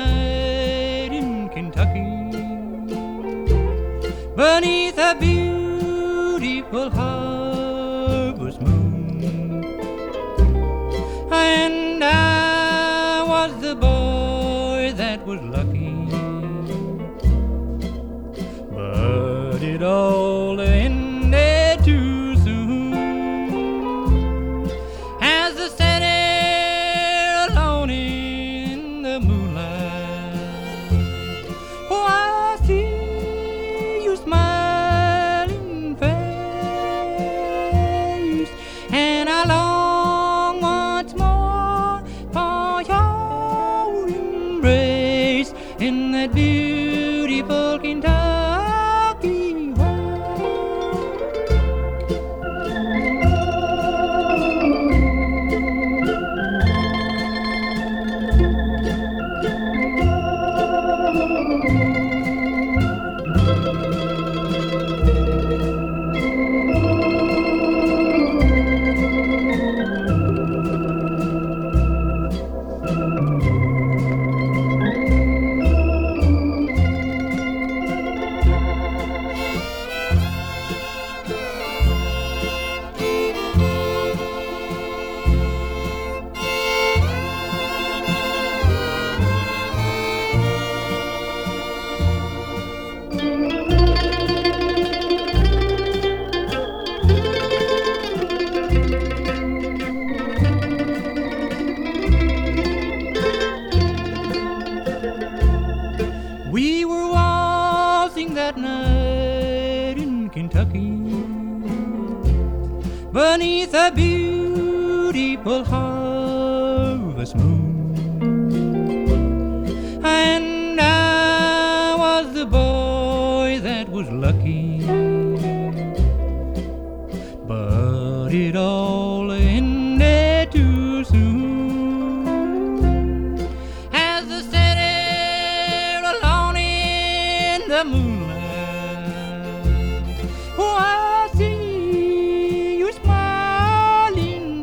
night in Kentucky, beneath a beautiful harvest moon, and I was the boy that was lucky, but it all ended too soon. As I sat there alone in the moonlight, oh, I see your smiling face, and I long once more for your embrace in that beautiful Kentucky wild. We were waltzing that night in Kentucky, beneath a beautiful harvest moon, and I was the boy that was lucky, but it all ended too soon. As I sat there alone in the moonlight, oh, I see your smiling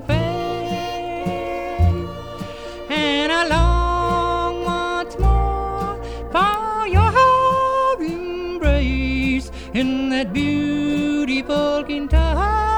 face, and I long once more for your embrace in that beautiful Kentucky